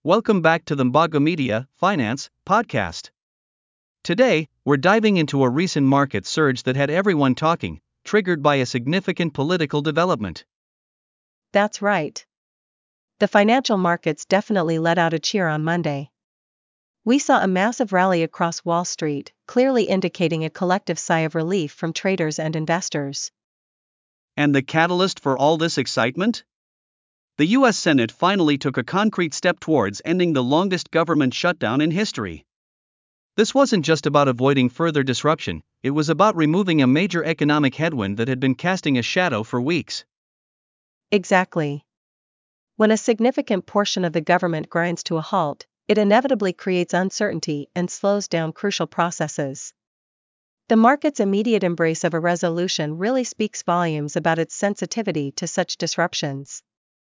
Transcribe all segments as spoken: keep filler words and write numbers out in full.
Welcome back to the Mbago Media Finance Podcast. Today, we're diving into a recent market surge that had everyone talking, triggered by a significant political development. That's right. The financial markets definitely let out a cheer on Monday. We saw a massive rally across Wall Street, clearly indicating a collective sigh of relief from traders and investors. And the catalyst for all this excitement? The U S Senate finally took a concrete step towards ending the longest government shutdown in history. This wasn't just about avoiding further disruption, it was about removing a major economic headwind that had been casting a shadow for weeks. Exactly. When a significant portion of the government grinds to a halt, it inevitably creates uncertainty and slows down crucial processes. The market's immediate embrace of a resolution really speaks volumes about its sensitivity to such disruptions.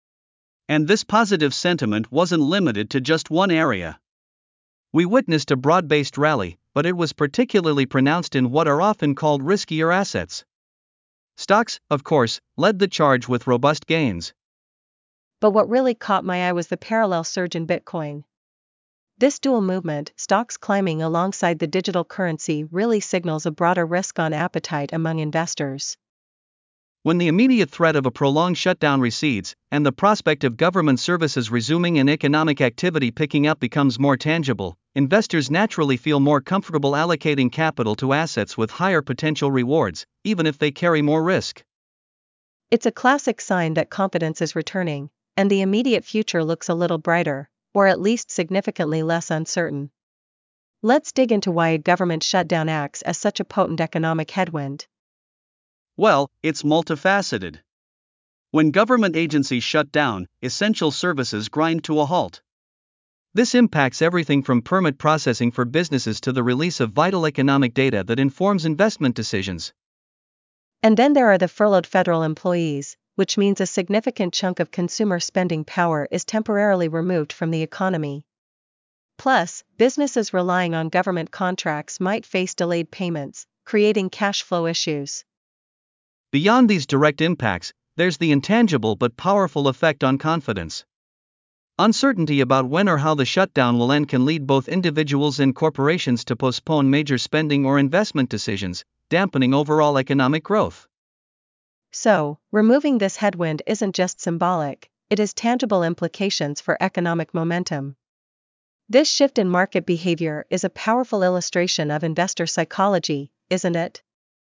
And this positive sentiment wasn't limited to just one area. We witnessed a broad-based rally, but it was particularly pronounced in what are often called riskier assets. Stocks, of course, led the charge with robust gains. But what really caught my eye was the parallel surge in Bitcoin. This dual movement, stocks climbing alongside the digital currency, really signals a broader risk-on appetite among investors. When the immediate threat of a prolonged shutdown recedes, and the prospect of government services resuming and economic activity picking up becomes more tangible, investors naturally feel more comfortable allocating capital to assets with higher potential rewards, even if they carry more risk. It's a classic sign that confidence is returning, and the immediate future looks a little brighter, or at least significantly less uncertain. Let's dig into why a government shutdown acts as such a potent economic headwind. Well, it's multifaceted. When government agencies shut down, essential services grind to a halt. This impacts everything from permit processing for businesses to the release of vital economic data that informs investment decisions. And then there are the furloughed federal employees, which means a significant chunk of consumer spending power is temporarily removed from the economy. Plus, businesses relying on government contracts might face delayed payments, creating cash flow issues. Beyond these direct impacts, there's the intangible but powerful effect on confidence. Uncertainty about when or how the shutdown will end can lead both individuals and corporations to postpone major spending or investment decisions, dampening overall economic growth. So, removing this headwind isn't just symbolic, it has tangible implications for economic momentum. This shift in market behavior is a powerful illustration of investor psychology, isn't it?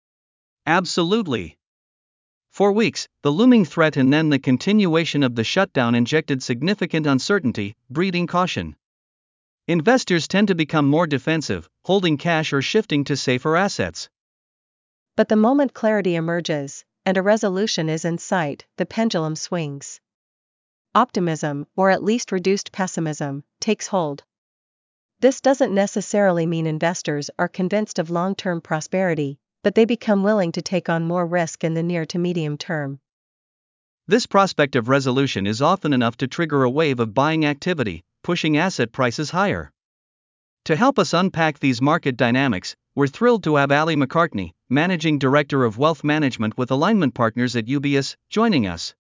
Absolutely. For weeks, the looming threat and then the continuation of the shutdown injected significant uncertainty, breeding caution. Investors tend to become more defensive, holding cash or shifting to safer assets. But the moment clarity emerges, and a resolution is in sight, the pendulum swings. Optimism, or at least reduced pessimism, takes hold. This doesn't necessarily mean investors are convinced of long-term prosperity, but they become willing to take on more risk in the near to medium term. This prospect of resolution is often enough to trigger a wave of buying activity, pushing asset prices higher. To help us unpack these market dynamics, we're thrilled to have Ali McCartney, Managing Director of Wealth Management with Alignment Partners at U B S, joining us.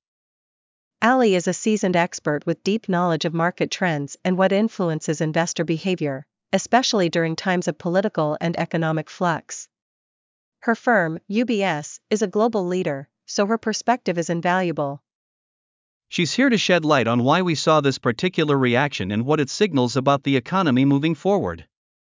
Ali is a seasoned expert with deep knowledge of market trends and what influences investor behavior, especially during times of political and economic flux. Her firm, U B S, is a global leader, so her perspective is invaluable. She's here to shed light on why we saw this particular reaction and what it signals about the economy moving forward.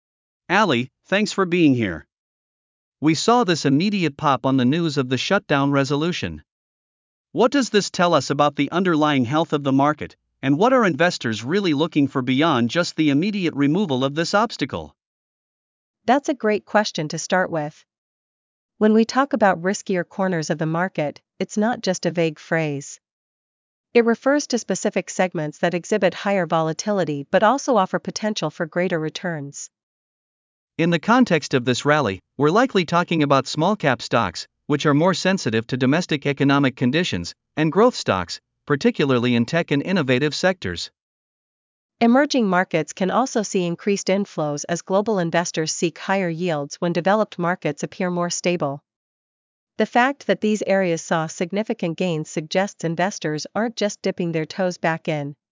Ali, thanks for being here. We saw this immediate pop on the news of the shutdown resolution. What does this tell us about the underlying health of the market, and what are investors really looking for beyond just the immediate removal of this obstacle? That's a great question to start with. When we talk about riskier corners of the market, it's not just a vague phrase. It refers to specific segments that exhibit higher volatility but also offer potential for greater returns. In the context of this rally, we're likely talking about small-cap stocks, which are more sensitive to domestic economic conditions, and growth stocks, particularly in tech and innovative sectors. Emerging markets can also see increased inflows as global investors seek higher yields when developed markets appear more stable. The fact that these areas saw significant gains suggests investors aren't just dipping their toes back in,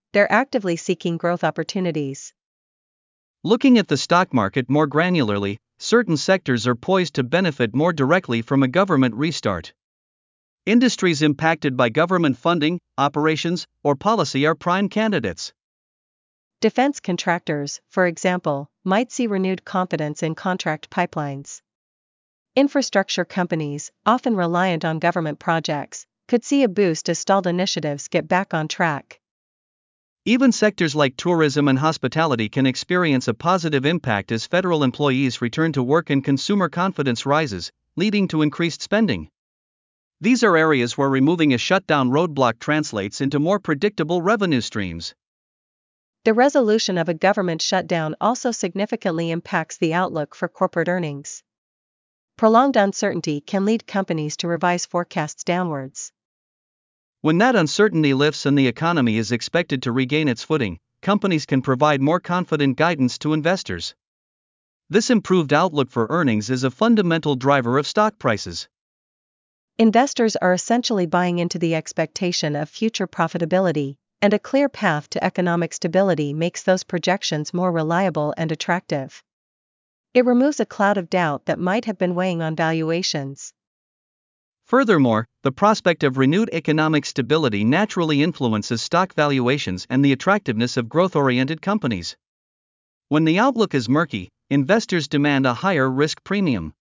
They're actively seeking growth opportunities. Looking at the stock market more granularly, certain sectors are poised to benefit more directly from a government restart. Industries impacted by government funding, operations, or policy are prime candidates. Defense contractors, for example, might see renewed confidence in contract pipelines. Infrastructure companies, often reliant on government projects, could see a boost as stalled initiatives get back on track. Even sectors like tourism and hospitality can experience a positive impact as federal employees return to work and consumer confidence rises, leading to increased spending. These are areas where removing a shutdown roadblock translates into more predictable revenue streams. The resolution of a government shutdown also significantly impacts the outlook for corporate earnings. Prolonged uncertainty can lead companies to revise forecasts downwards. When that uncertainty lifts and the economy is expected to regain its footing, companies can provide more confident guidance to investors. This improved outlook for earnings is a fundamental driver of stock prices. Investors are essentially buying into the expectation of future profitability, and a clear path to economic stability makes those projections more reliable and attractive. It removes a cloud of doubt that might have been weighing on valuations. Furthermore, the prospect of renewed economic stability naturally influences stock valuations and the attractiveness of growth-oriented companies. When the outlook is murky, investors demand a higher risk premium.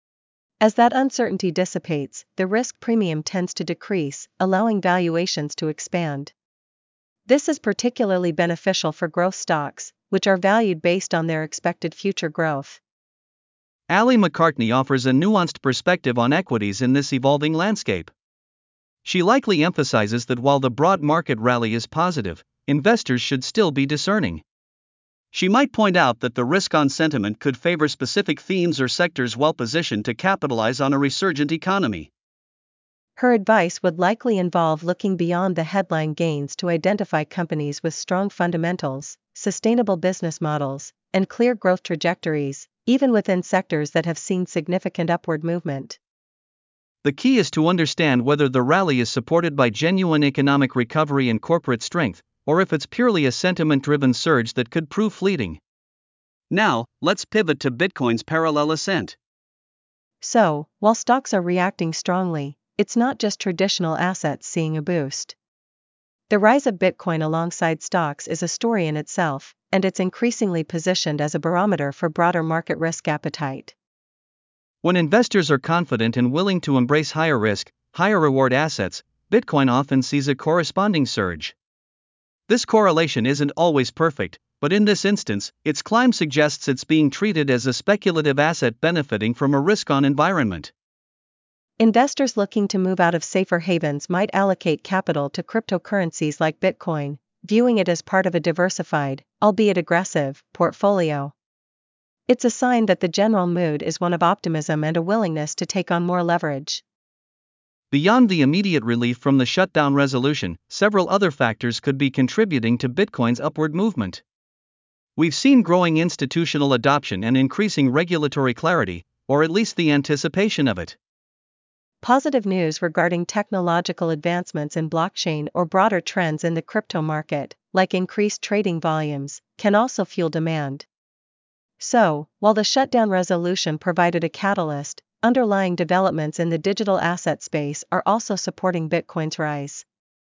As that uncertainty dissipates, the risk premium tends to decrease, allowing valuations to expand. This is particularly beneficial for growth stocks, which are valued based on their expected future growth. Ali McCartney offers a nuanced perspective on equities in this evolving landscape. She likely emphasizes that while the broad market rally is positive, investors should still be discerning. She might point out that the risk-on sentiment could favor specific themes or sectors well positioned to capitalize on a resurgent economy. Her advice would likely involve looking beyond the headline gains to identify companies with strong fundamentals, sustainable business models, and clear growth trajectories, even within sectors that have seen significant upward movement. The key is to understand whether the rally is supported by genuine economic recovery and corporate strength, or if it's purely a sentiment-driven surge that could prove fleeting. Now, let's pivot to Bitcoin's parallel ascent. So, while stocks are reacting strongly, it's not just traditional assets seeing a boost. The rise of Bitcoin alongside stocks is a story in itself, and it's increasingly positioned as a barometer for broader market risk appetite. When investors are confident and willing to embrace higher risk, higher reward assets, Bitcoin often sees a corresponding surge. This correlation isn't always perfect, but in this instance, its climb suggests it's being treated as a speculative asset benefiting from a risk-on environment. Investors looking to move out of safer havens might allocate capital to cryptocurrencies like Bitcoin, viewing it as part of a diversified, albeit aggressive, portfolio. It's a sign that the general mood is one of optimism and a willingness to take on more leverage. Beyond the immediate relief from the shutdown resolution, several other factors could be contributing to Bitcoin's upward movement. We've seen growing institutional adoption and increasing regulatory clarity, or at least the anticipation of it. Positive news regarding technological advancements in blockchain or broader trends in the crypto market, like increased trading volumes, can also fuel demand. So, while the shutdown resolution provided a catalyst, underlying developments in the digital asset space are also supporting Bitcoin's rise.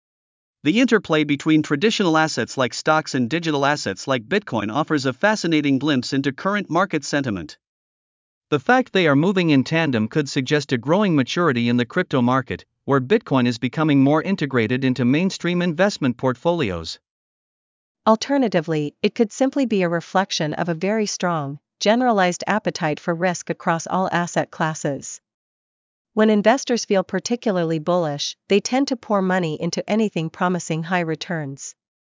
The interplay between traditional assets like stocks and digital assets like Bitcoin offers a fascinating glimpse into current market sentiment. The fact they are moving in tandem could suggest a growing maturity in the crypto market, where Bitcoin is becoming more integrated into mainstream investment portfolios. Alternatively, it could simply be a reflection of a very strong, generalized appetite for risk across all asset classes. When investors feel particularly bullish, they tend to pour money into anything promising high returns.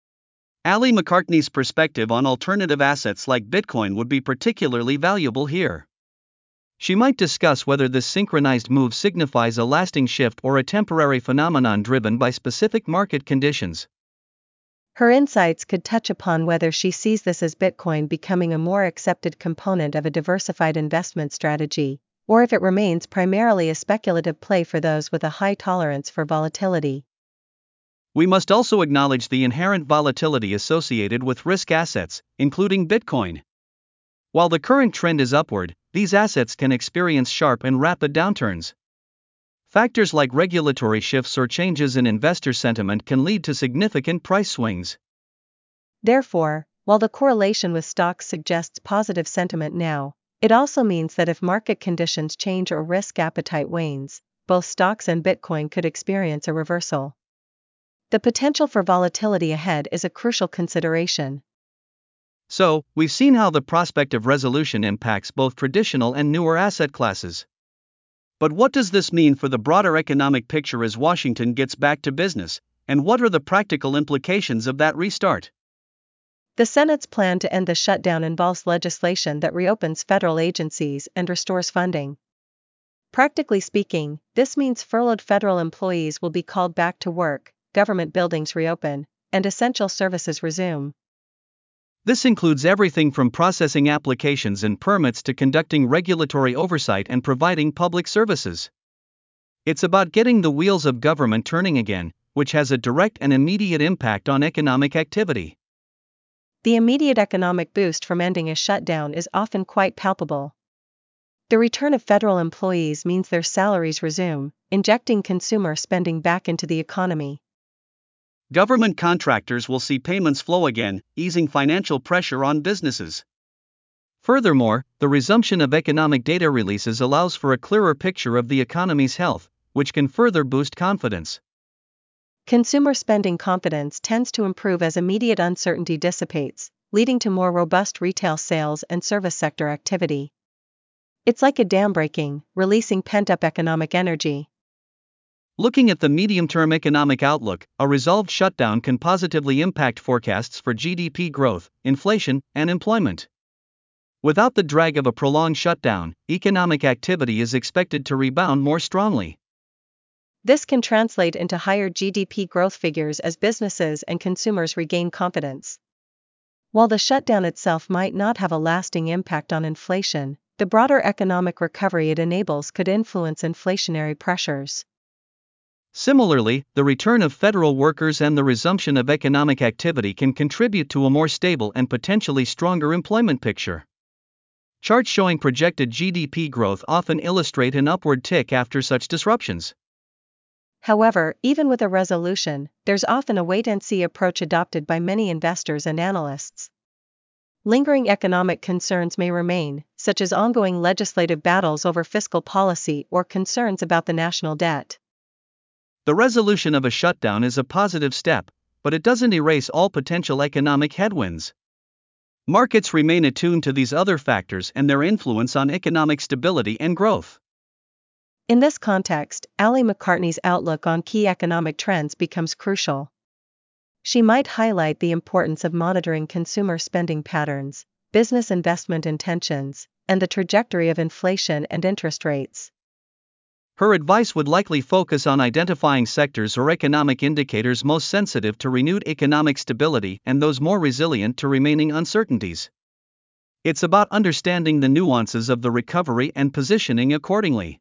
Ali McCartney's perspective on alternative assets like Bitcoin would be particularly valuable here. She might discuss whether this synchronized move signifies a lasting shift or a temporary phenomenon driven by specific market conditions. Her insights could touch upon whether she sees this as Bitcoin becoming a more accepted component of a diversified investment strategy, or if it remains primarily a speculative play for those with a high tolerance for volatility. We must also acknowledge the inherent volatility associated with risk assets, including Bitcoin. While the current trend is upward, these assets can experience sharp and rapid downturns. Factors like regulatory shifts or changes in investor sentiment can lead to significant price swings. Therefore, while the correlation with stocks suggests positive sentiment now, it also means that if market conditions change or risk appetite wanes, both stocks and Bitcoin could experience a reversal. The potential for volatility ahead is a crucial consideration. So, we've seen how the prospect of resolution impacts both traditional and newer asset classes. But what does this mean for the broader economic picture as Washington gets back to business, and what are the practical implications of that restart? The Senate's plan to end the shutdown involves legislation that reopens federal agencies and restores funding. Practically speaking, this means furloughed federal employees will be called back to work, government buildings reopen, and essential services resume. This includes everything from processing applications and permits to conducting regulatory oversight and providing public services. It's about getting the wheels of government turning again, which has a direct and immediate impact on economic activity. The immediate economic boost from ending a shutdown is often quite palpable. The return of federal employees means their salaries resume, injecting consumer spending back into the economy. Government contractors will see payments flow again, easing financial pressure on businesses. Furthermore, the resumption of economic data releases allows for a clearer picture of the economy's health, which can further boost confidence. Consumer spending confidence tends to improve as immediate uncertainty dissipates, leading to more robust retail sales and service sector activity. It's like a dam breaking, releasing pent-up economic energy. Looking at the medium-term economic outlook, a resolved shutdown can positively impact forecasts for G D P growth, inflation, and employment. Without the drag of a prolonged shutdown, economic activity is expected to rebound more strongly. This can translate into higher G D P growth figures as businesses and consumers regain confidence. While the shutdown itself might not have a lasting impact on inflation, the broader economic recovery it enables could influence inflationary pressures. Similarly, the return of federal workers and the resumption of economic activity can contribute to a more stable and potentially stronger employment picture. Charts showing projected G D P growth often illustrate an upward tick after such disruptions. However, even with a resolution, there's often a wait-and-see approach adopted by many investors and analysts. Lingering economic concerns may remain, such as ongoing legislative battles over fiscal policy or concerns about the national debt. The resolution of a shutdown is a positive step, but it doesn't erase all potential economic headwinds. Markets remain attuned to these other factors and their influence on economic stability and growth. In this context, Ali McCartney's outlook on key economic trends becomes crucial. She might highlight the importance of monitoring consumer spending patterns, business investment intentions, and the trajectory of inflation and interest rates. Her advice would likely focus on identifying sectors or economic indicators most sensitive to renewed economic stability and those more resilient to remaining uncertainties. It's about understanding the nuances of the recovery and positioning accordingly.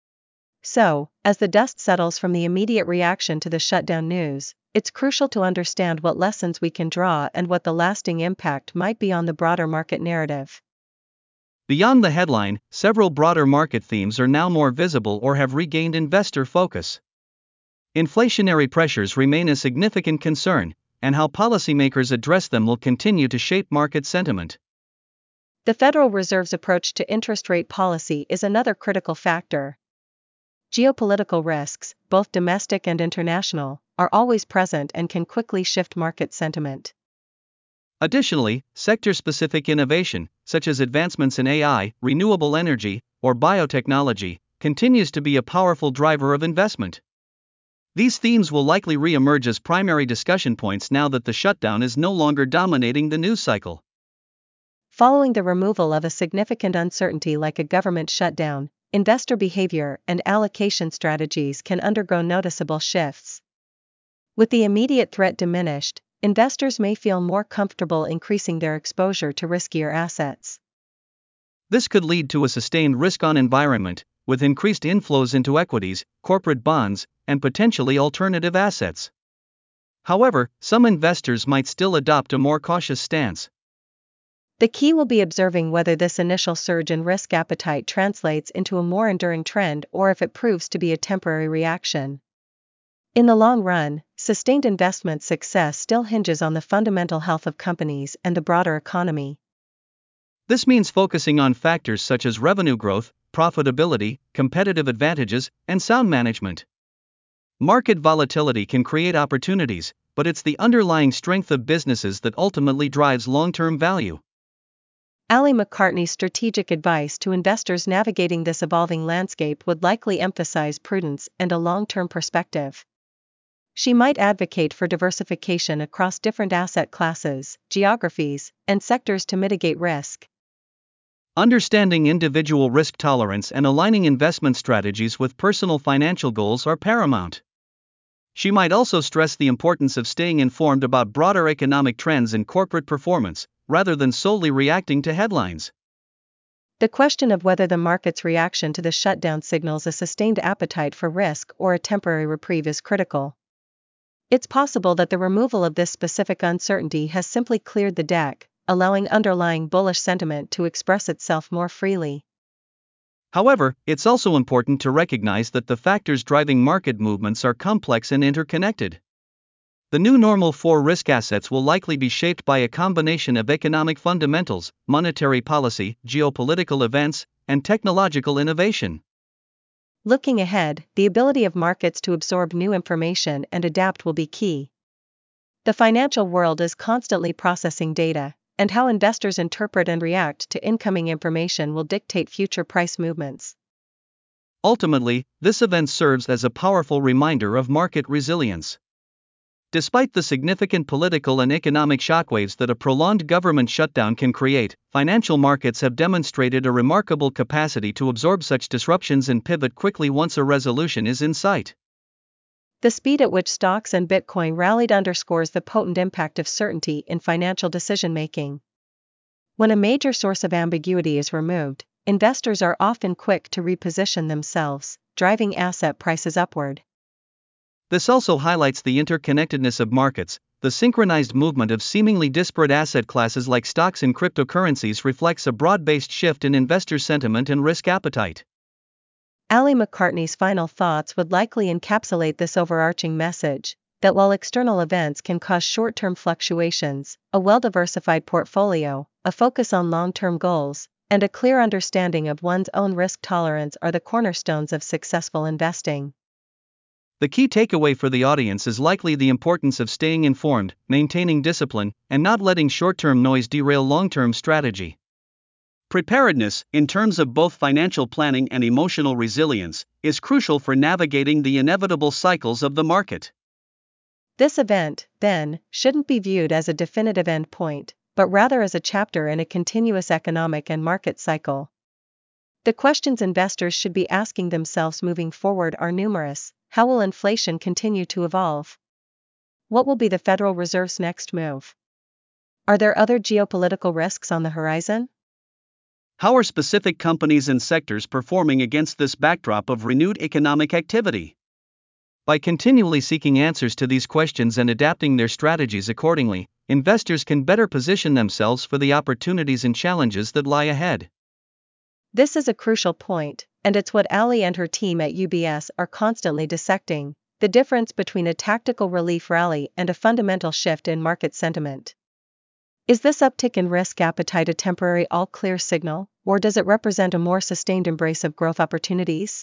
So, as the dust settles from the immediate reaction to the shutdown news, it's crucial to understand what lessons we can draw and what the lasting impact might be on the broader market narrative. Beyond the headline, several broader market themes are now more visible or have regained investor focus. Inflationary pressures remain a significant concern, and how policymakers address them will continue to shape market sentiment. The Federal Reserve's approach to interest rate policy is another critical factor. Geopolitical risks, both domestic and international, are always present and can quickly shift market sentiment. Additionally, sector-specific innovation, such as advancements in A I, renewable energy, or biotechnology, continues to be a powerful driver of investment. These themes will likely re-emerge as primary discussion points now that the shutdown is no longer dominating the news cycle. Following the removal of a significant uncertainty like a government shutdown, investor behavior and allocation strategies can undergo noticeable shifts. With the immediate threat diminished, investors may feel more comfortable increasing their exposure to riskier assets. This could lead to a sustained risk-on environment, with increased inflows into equities, corporate bonds, and potentially alternative assets. However, some investors might still adopt a more cautious stance. The key will be observing whether this initial surge in risk appetite translates into a more enduring trend or if it proves to be a temporary reaction. In the long run, sustained investment success still hinges on the fundamental health of companies and the broader economy. This means focusing on factors such as revenue growth, profitability, competitive advantages, and sound management. Market volatility can create opportunities, but it's the underlying strength of businesses that ultimately drives long-term value. Ali McCartney's strategic advice to investors navigating this evolving landscape would likely emphasize prudence and a long-term perspective. She might advocate for diversification across different asset classes, geographies, and sectors to mitigate risk. Understanding individual risk tolerance and aligning investment strategies with personal financial goals are paramount. She might also stress the importance of staying informed about broader economic trends and corporate performance, rather than solely reacting to headlines. The question of whether the market's reaction to the shutdown signals a sustained appetite for risk or a temporary reprieve is critical. It's possible that the removal of this specific uncertainty has simply cleared the deck, allowing underlying bullish sentiment to express itself more freely. However, it's also important to recognize that the factors driving market movements are complex and interconnected. The new normal for risk assets will likely be shaped by a combination of economic fundamentals, monetary policy, geopolitical events, and technological innovation. Looking ahead, the ability of markets to absorb new information and adapt will be key. The financial world is constantly processing data, and how investors interpret and react to incoming information will dictate future price movements. Ultimately, this event serves as a powerful reminder of market resilience. Despite the significant political and economic shockwaves that a prolonged government shutdown can create, financial markets have demonstrated a remarkable capacity to absorb such disruptions and pivot quickly once a resolution is in sight. The speed at which stocks and Bitcoin rallied underscores the potent impact of certainty in financial decision-making. When a major source of ambiguity is removed, investors are often quick to reposition themselves, driving asset prices upward. This also highlights the interconnectedness of markets. The synchronized movement of seemingly disparate asset classes like stocks and cryptocurrencies reflects a broad-based shift in investor sentiment and risk appetite. Ali McCartney's final thoughts would likely encapsulate this overarching message, that while external events can cause short-term fluctuations, a well-diversified portfolio, a focus on long-term goals, and a clear understanding of one's own risk tolerance are the cornerstones of successful investing. The key takeaway for the audience is likely the importance of staying informed, maintaining discipline, and not letting short-term noise derail long-term strategy. Preparedness, in terms of both financial planning and emotional resilience, is crucial for navigating the inevitable cycles of the market. This event, then, shouldn't be viewed as a definitive endpoint, but rather as a chapter in a continuous economic and market cycle. The questions investors should be asking themselves moving forward are numerous. How will inflation continue to evolve? What will be the Federal Reserve's next move? Are there other geopolitical risks on the horizon? How are specific companies and sectors performing against this backdrop of renewed economic activity? By continually seeking answers to these questions and adapting their strategies accordingly, investors can better position themselves for the opportunities and challenges that lie ahead. This is a crucial point, and it's what Ali and her team at U B S are constantly dissecting, the difference between a tactical relief rally and a fundamental shift in market sentiment. Is this uptick in risk appetite a temporary all-clear signal, or does it represent a more sustained embrace of growth opportunities?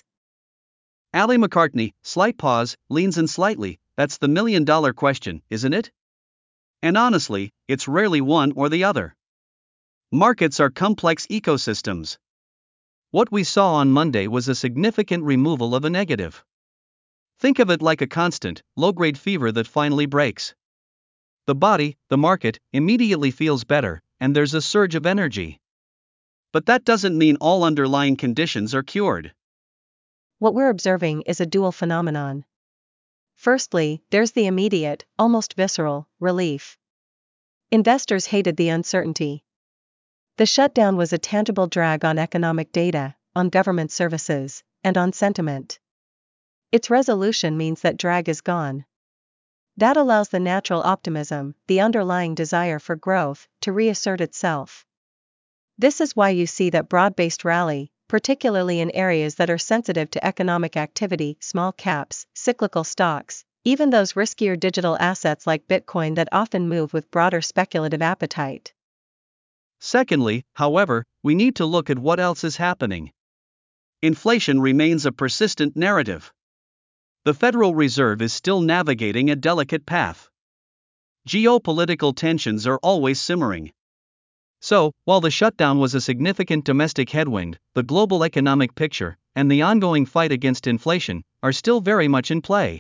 Ali McCartney, slight pause, leans in slightly, that's the million-dollar question, isn't it? And honestly, it's rarely one or the other. Markets are complex ecosystems. What we saw on Monday was a significant removal of a negative. Think of it like a constant, low-grade fever that finally breaks. The body, the market, immediately feels better, and there's a surge of energy. But that doesn't mean all underlying conditions are cured. What we're observing is a dual phenomenon. Firstly, there's the immediate, almost visceral, relief. Investors hated the uncertainty. The shutdown was a tangible drag on economic data, on government services, and on sentiment. Its resolution means that drag is gone. That allows the natural optimism, the underlying desire for growth, to reassert itself. This is why you see that broad-based rally, particularly in areas that are sensitive to economic activity, small caps, cyclical stocks, even those riskier digital assets like Bitcoin that often move with broader speculative appetite. Secondly, however, we need to look at what else is happening. Inflation remains a persistent narrative. The Federal Reserve is still navigating a delicate path. Geopolitical tensions are always simmering. So, while the shutdown was a significant domestic headwind, the global economic picture and the ongoing fight against inflation are still very much in play.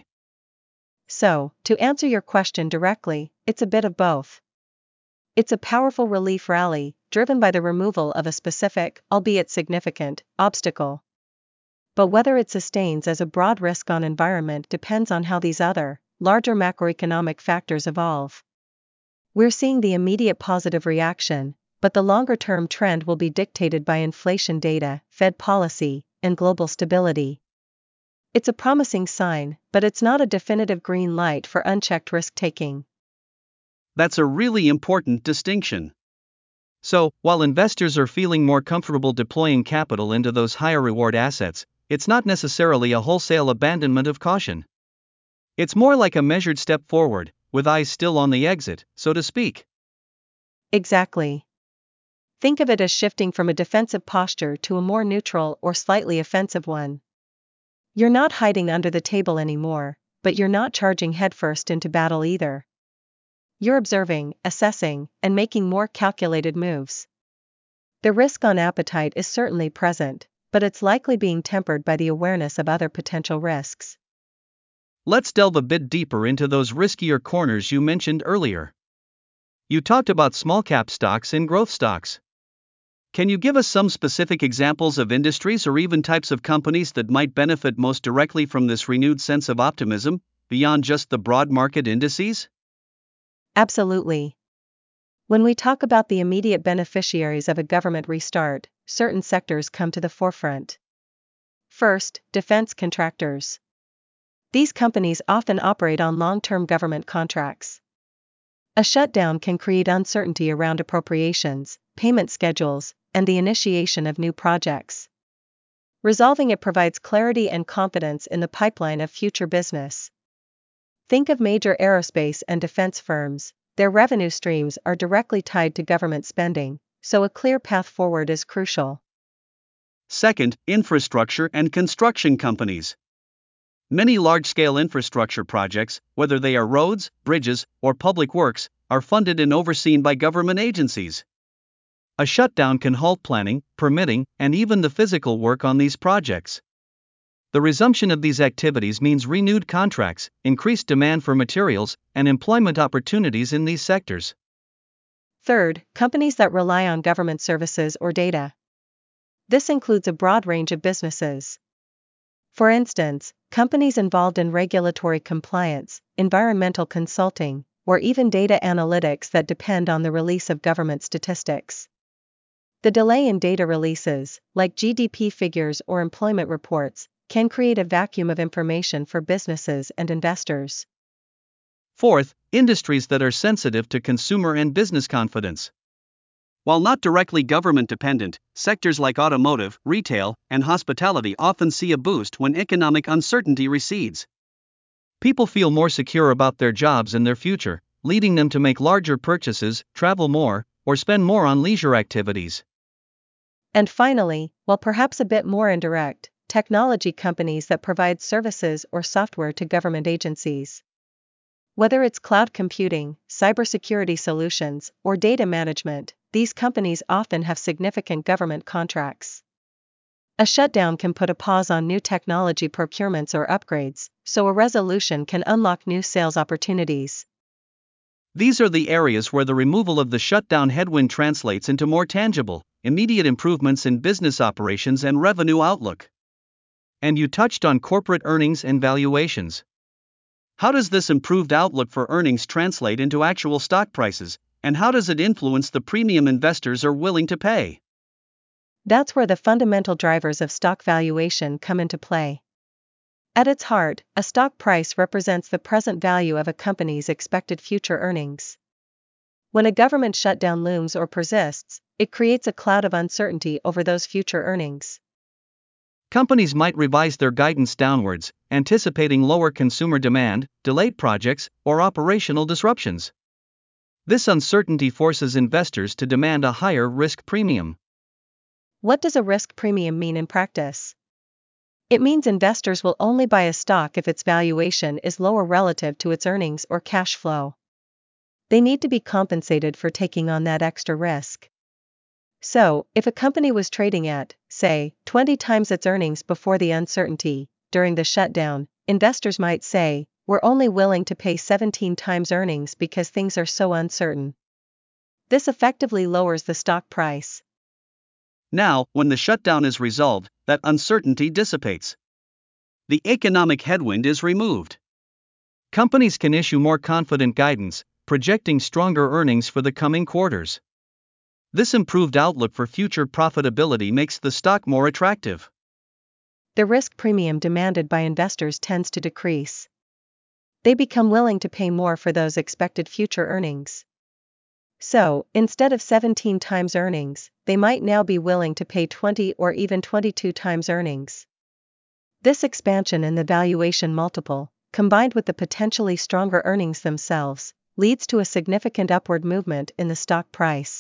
So, to answer your question directly, it's a bit of both. It's a powerful relief rally, driven by the removal of a specific, albeit significant, obstacle. But whether it sustains as a broad risk-on environment depends on how these other, larger macroeconomic factors evolve. We're seeing the immediate positive reaction, but the longer-term trend will be dictated by inflation data, Fed policy, and global stability. It's a promising sign, but it's not a definitive green light for unchecked risk-taking. That's a really important distinction. So, while investors are feeling more comfortable deploying capital into those higher reward assets, it's not necessarily a wholesale abandonment of caution. It's more like a measured step forward, with eyes still on the exit, so to speak. Exactly. Think of it as shifting from a defensive posture to a more neutral or slightly offensive one. You're not hiding under the table anymore, but you're not charging headfirst into battle either. You're observing, assessing, and making more calculated moves. The risk-on appetite is certainly present, but it's likely being tempered by the awareness of other potential risks. Let's delve a bit deeper into those riskier corners you mentioned earlier. You talked about small-cap stocks and growth stocks. Can you give us some specific examples of industries or even types of companies that might benefit most directly from this renewed sense of optimism, beyond just the broad market indices? Absolutely. When we talk about the immediate beneficiaries of a government restart, certain sectors come to the forefront. First, defense contractors. These companies often operate on long-term government contracts. A shutdown can create uncertainty around appropriations, payment schedules, and the initiation of new projects. Resolving it provides clarity and confidence in the pipeline of future business. Think of major aerospace and defense firms. Their revenue streams are directly tied to government spending, so a clear path forward is crucial. Second, infrastructure and construction companies. Many large-scale infrastructure projects, whether they are roads, bridges, or public works, are funded and overseen by government agencies. A shutdown can halt planning, permitting, and even the physical work on these projects. The resumption of these activities means renewed contracts, increased demand for materials, and employment opportunities in these sectors. Third, companies that rely on government services or data. This includes a broad range of businesses. For instance, companies involved in regulatory compliance, environmental consulting, or even data analytics that depend on the release of government statistics. The delay in data releases, like G D P figures or employment reports, can create a vacuum of information for businesses and investors. Fourth, industries that are sensitive to consumer and business confidence. While not directly government dependent, sectors like automotive, retail, and hospitality often see a boost when economic uncertainty recedes. People feel more secure about their jobs and their future, leading them to make larger purchases, travel more, or spend more on leisure activities. And finally, while perhaps a bit more indirect, technology companies that provide services or software to government agencies. Whether it's cloud computing, cybersecurity solutions, or data management, these companies often have significant government contracts. A shutdown can put a pause on new technology procurements or upgrades, so a resolution can unlock new sales opportunities. These are the areas where the removal of the shutdown headwind translates into more tangible, immediate improvements in business operations and revenue outlook. And you touched on corporate earnings and valuations. How does this improved outlook for earnings translate into actual stock prices, and how does it influence the premium investors are willing to pay? That's where the fundamental drivers of stock valuation come into play. At its heart, a stock price represents the present value of a company's expected future earnings. When a government shutdown looms or persists, it creates a cloud of uncertainty over those future earnings. Companies might revise their guidance downwards, anticipating lower consumer demand, delayed projects, or operational disruptions. This uncertainty forces investors to demand a higher risk premium. What does a risk premium mean in practice? It means investors will only buy a stock if its valuation is lower relative to its earnings or cash flow. They need to be compensated for taking on that extra risk. So, if a company was trading at, say, twenty times its earnings before the uncertainty, during the shutdown, investors might say, "We're only willing to pay seventeen times earnings because things are so uncertain." This effectively lowers the stock price. Now, when the shutdown is resolved, that uncertainty dissipates. The economic headwind is removed. Companies can issue more confident guidance, projecting stronger earnings for the coming quarters. This improved outlook for future profitability makes the stock more attractive. The risk premium demanded by investors tends to decrease. They become willing to pay more for those expected future earnings. So, instead of seventeen times earnings, they might now be willing to pay twenty or even twenty-two times earnings. This expansion in the valuation multiple, combined with the potentially stronger earnings themselves, leads to a significant upward movement in the stock price.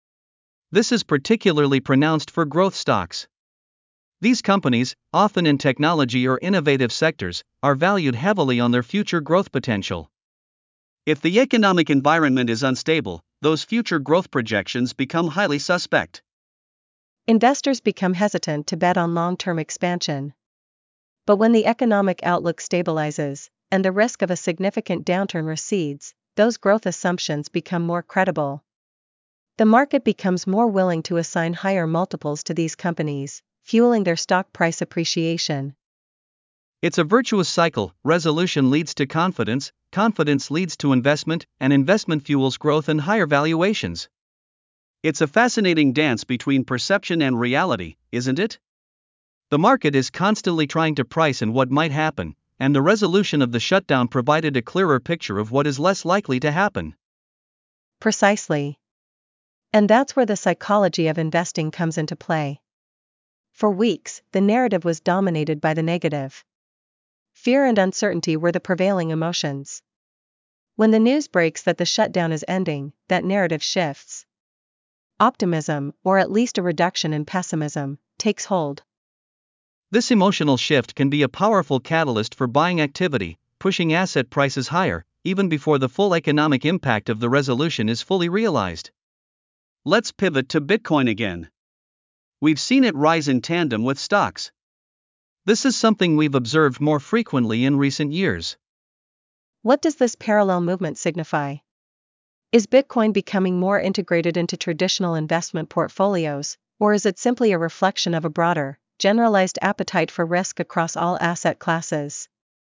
This is particularly pronounced for growth stocks. These companies, often in technology or innovative sectors, are valued heavily on their future growth potential. If the economic environment is unstable, those future growth projections become highly suspect. Investors become hesitant to bet on long-term expansion. But when the economic outlook stabilizes, and the risk of a significant downturn recedes, those growth assumptions become more credible. The market becomes more willing to assign higher multiples to these companies, fueling their stock price appreciation. It's a virtuous cycle. Resolution leads to confidence, confidence leads to investment, and investment fuels growth and higher valuations. It's a fascinating dance between perception and reality, isn't it? The market is constantly trying to price in what might happen, and the resolution of the shutdown provided a clearer picture of what is less likely to happen. Precisely. And that's where the psychology of investing comes into play. For weeks, the narrative was dominated by the negative. Fear and uncertainty were the prevailing emotions. When the news breaks that the shutdown is ending, that narrative shifts. Optimism, or at least a reduction in pessimism, takes hold. This emotional shift can be a powerful catalyst for buying activity, pushing asset prices higher, even before the full economic impact of the resolution is fully realized. Let's pivot to Bitcoin again. We've seen it rise in tandem with stocks. This is something we've observed more frequently in recent years. What does this parallel movement signify? Is Bitcoin becoming more integrated into traditional investment portfolios, or is it simply a reflection of a broader, generalized appetite for risk across all asset classes?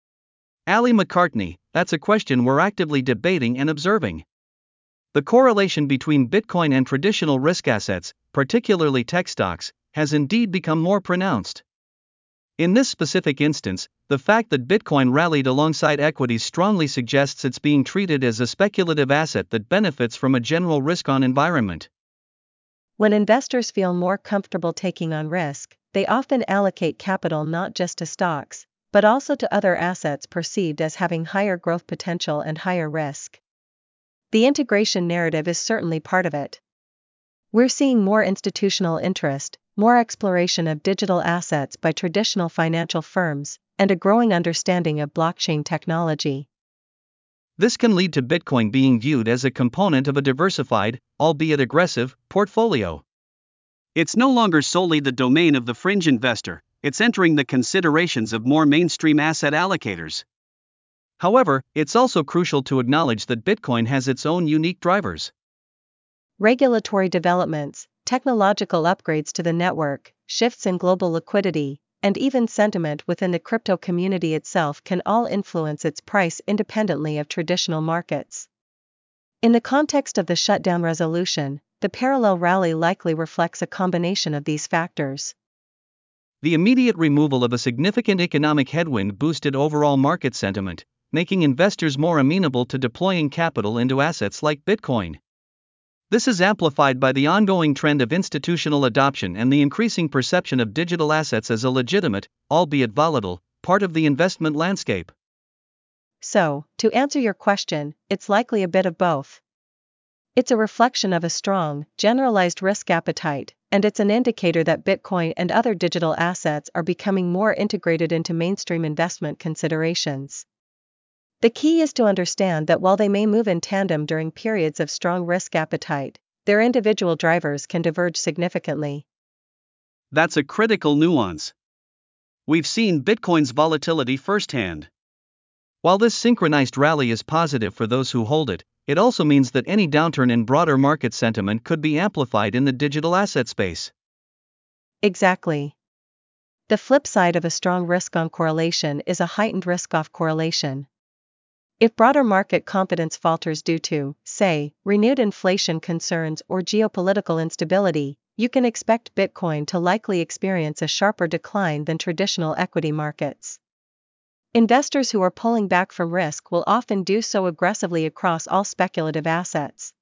Ali McCartney, that's a question we're actively debating and observing. The correlation between Bitcoin and traditional risk assets, particularly tech stocks, has indeed become more pronounced. In this specific instance, the fact that Bitcoin rallied alongside equities strongly suggests it's being treated as a speculative asset that benefits from a general risk-on environment. When investors feel more comfortable taking on risk, they often allocate capital not just to stocks, but also to other assets perceived as having higher growth potential and higher risk. The integration narrative is certainly part of it. We're seeing more institutional interest, more exploration of digital assets by traditional financial firms, and a growing understanding of blockchain technology. This can lead to Bitcoin being viewed as a component of a diversified, albeit aggressive, portfolio. It's no longer solely the domain of the fringe investor, it's entering the considerations of more mainstream asset allocators. However, it's also crucial to acknowledge that Bitcoin has its own unique drivers. Regulatory developments, technological upgrades to the network, shifts in global liquidity, and even sentiment within the crypto community itself can all influence its price independently of traditional markets. In the context of the shutdown resolution, the parallel rally likely reflects a combination of these factors. The immediate removal of a significant economic headwind boosted overall market sentiment, making investors more amenable to deploying capital into assets like Bitcoin. This is amplified by the ongoing trend of institutional adoption and the increasing perception of digital assets as a legitimate, albeit volatile, part of the investment landscape. So, to answer your question, it's likely a bit of both. It's a reflection of a strong, generalized risk appetite, and it's an indicator that Bitcoin and other digital assets are becoming more integrated into mainstream investment considerations. The key is to understand that while they may move in tandem during periods of strong risk appetite, their individual drivers can diverge significantly. That's a critical nuance. We've seen Bitcoin's volatility firsthand. While this synchronized rally is positive for those who hold it, it also means that any downturn in broader market sentiment could be amplified in the digital asset space. Exactly. The flip side of a strong risk-on correlation is a heightened risk-off correlation. If broader market confidence falters due to, say, renewed inflation concerns or geopolitical instability, you can expect Bitcoin to likely experience a sharper decline than traditional equity markets. Investors who are pulling back from risk will often do so aggressively across all speculative assets.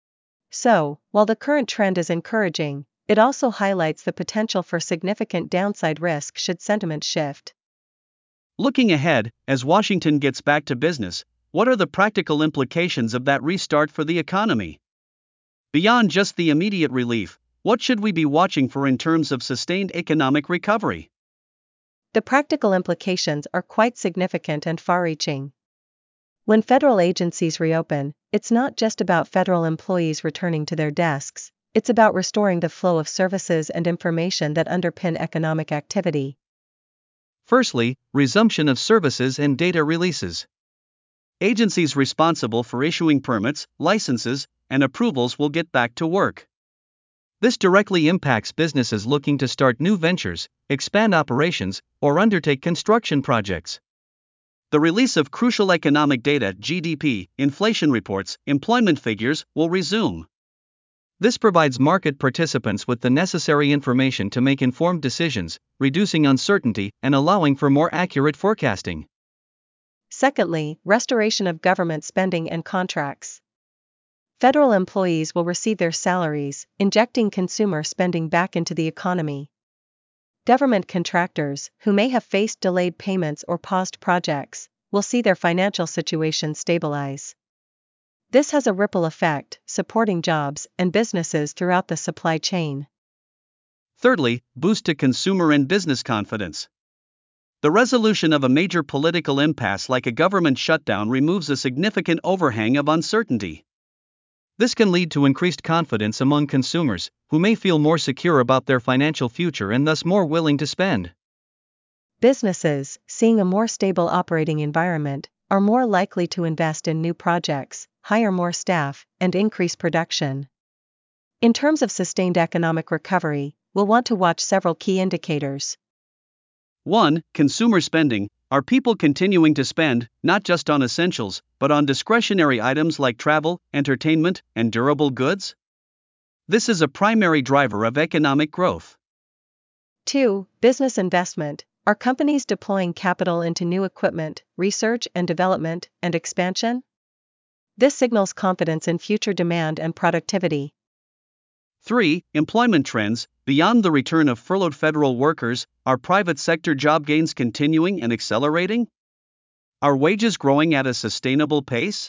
So, while the current trend is encouraging, it also highlights the potential for significant downside risk should sentiment shift. Looking ahead, as Washington gets back to business, what are the practical implications of that restart for the economy? Beyond just the immediate relief, what should we be watching for in terms of sustained economic recovery? The practical implications are quite significant and far-reaching. When federal agencies reopen, it's not just about federal employees returning to their desks, it's about restoring the flow of services and information that underpin economic activity. Firstly, resumption of services and data releases. Agencies responsible for issuing permits, licenses, and approvals will get back to work. This directly impacts businesses looking to start new ventures, expand operations, or undertake construction projects. The release of crucial economic data, G D P, inflation reports, employment figures, will resume. This provides market participants with the necessary information to make informed decisions, reducing uncertainty and allowing for more accurate forecasting. Secondly, restoration of government spending and contracts. Federal employees will receive their salaries, injecting consumer spending back into the economy. Government contractors, who may have faced delayed payments or paused projects, will see their financial situation stabilize. This has a ripple effect, supporting jobs and businesses throughout the supply chain. Thirdly, boost to consumer and business confidence. The resolution of a major political impasse like a government shutdown removes a significant overhang of uncertainty. This can lead to increased confidence among consumers, who may feel more secure about their financial future and thus more willing to spend. Businesses, seeing a more stable operating environment, are more likely to invest in new projects, hire more staff, and increase production. In terms of sustained economic recovery, we'll want to watch several key indicators. one. Consumer spending. Are people continuing to spend, not just on essentials, but on discretionary items like travel, entertainment, and durable goods? This is a primary driver of economic growth. two. Business investment. Are companies deploying capital into new equipment, research and development, and expansion? This signals confidence in future demand and productivity. three. Employment trends. Beyond the return of furloughed federal workers, are private sector job gains continuing and accelerating? Are wages growing at a sustainable pace?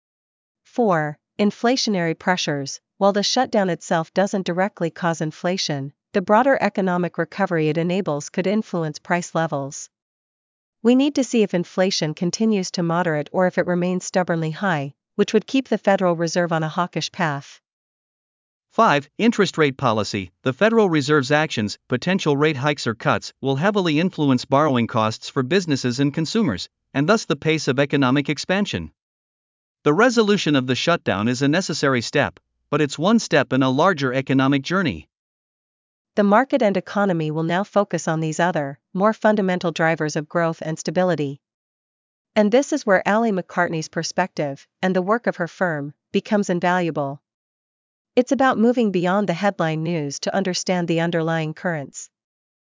four. Inflationary pressures. While the shutdown itself doesn't directly cause inflation, the broader economic recovery it enables could influence price levels. We need to see if inflation continues to moderate or if it remains stubbornly high, which would keep the Federal Reserve on a hawkish path. five. Interest rate policy. The Federal Reserve's actions, potential rate hikes or cuts, will heavily influence borrowing costs for businesses and consumers, and thus the pace of economic expansion. The resolution of the shutdown is a necessary step, but it's one step in a larger economic journey. The market and economy will now focus on these other, more fundamental drivers of growth and stability. And this is where Ali McCartney's perspective, and the work of her firm, becomes invaluable. It's about moving beyond the headline news to understand the underlying currents.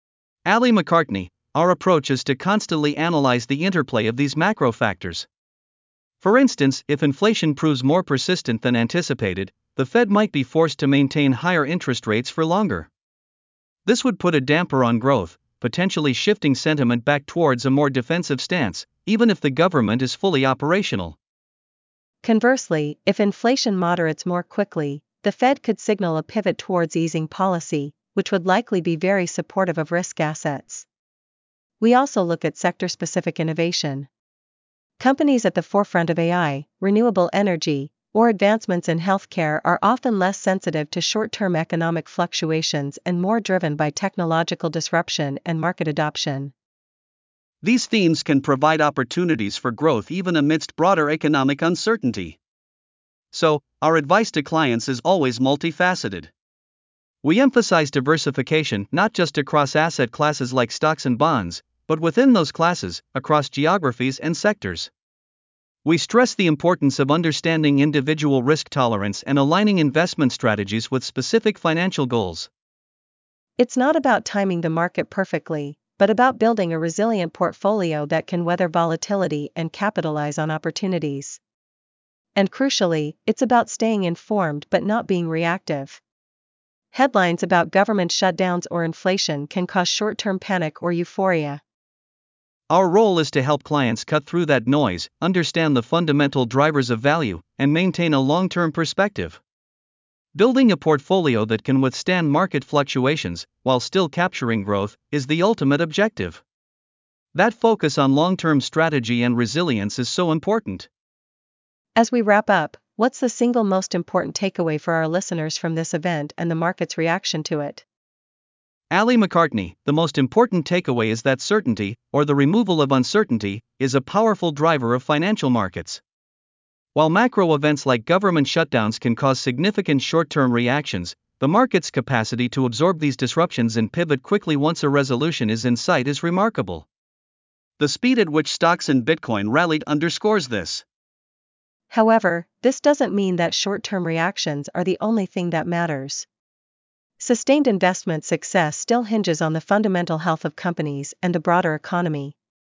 Ali McCartney, our approach is to constantly analyze the interplay of these macro factors. For instance, if inflation proves more persistent than anticipated, the Fed might be forced to maintain higher interest rates for longer. This would put a damper on growth, potentially shifting sentiment back towards a more defensive stance, even if the government is fully operational. Conversely, if inflation moderates more quickly, the Fed could signal a pivot towards easing policy, which would likely be very supportive of risk assets. We also look at sector-specific innovation. Companies at the forefront of A I, renewable energy, or advancements in healthcare are often less sensitive to short-term economic fluctuations and more driven by technological disruption and market adoption. These themes can provide opportunities for growth even amidst broader economic uncertainty. So, our advice to clients is always multifaceted. We emphasize diversification not just across asset classes like stocks and bonds, but within those classes, across geographies and sectors. We stress the importance of understanding individual risk tolerance and aligning investment strategies with specific financial goals. It's not about timing the market perfectly, but about building a resilient portfolio that can weather volatility and capitalize on opportunities. And crucially, it's about staying informed but not being reactive. Headlines about government shutdowns or inflation can cause short-term panic or euphoria. Our role is to help clients cut through that noise, understand the fundamental drivers of value, and maintain a long-term perspective. Building a portfolio that can withstand market fluctuations, while still capturing growth, is the ultimate objective. That focus on long-term strategy and resilience is so important. As we wrap up, what's the single most important takeaway for our listeners from this event and the market's reaction to it? Ali McCartney, the most important takeaway is that certainty, or the removal of uncertainty, is a powerful driver of financial markets. While macro events like government shutdowns can cause significant short-term reactions, the market's capacity to absorb these disruptions and pivot quickly once a resolution is in sight is remarkable. The speed at which stocks and Bitcoin rallied underscores this. However, this doesn't mean that short-term reactions are the only thing that matters. Sustained investment success still hinges on the fundamental health of companies and the broader economy.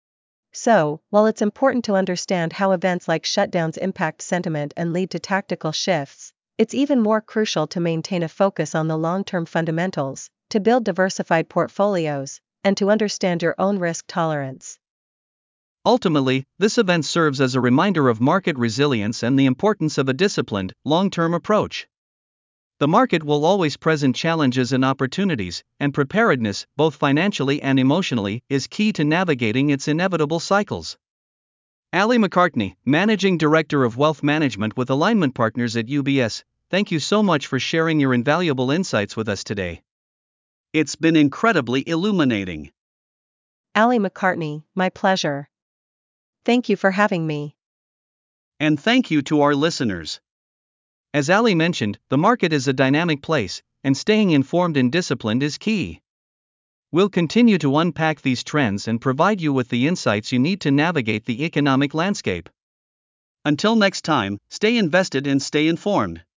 So, while it's important to understand how events like shutdowns impact sentiment and lead to tactical shifts, it's even more crucial to maintain a focus on the long-term fundamentals, to build diversified portfolios, and to understand your own risk tolerance. Ultimately, this event serves as a reminder of market resilience and the importance of a disciplined, long-term approach. The market will always present challenges and opportunities, and preparedness, both financially and emotionally, is key to navigating its inevitable cycles. Ali McCartney, Managing Director of Wealth Management with Alignment Partners at U B S, thank you so much for sharing your invaluable insights with us today. It's been incredibly illuminating. Ali McCartney, my pleasure. Thank you for having me. And thank you to our listeners. As Ali mentioned, the market is a dynamic place, and staying informed and disciplined is key. We'll continue to unpack these trends and provide you with the insights you need to navigate the economic landscape. Until next time, stay invested and stay informed.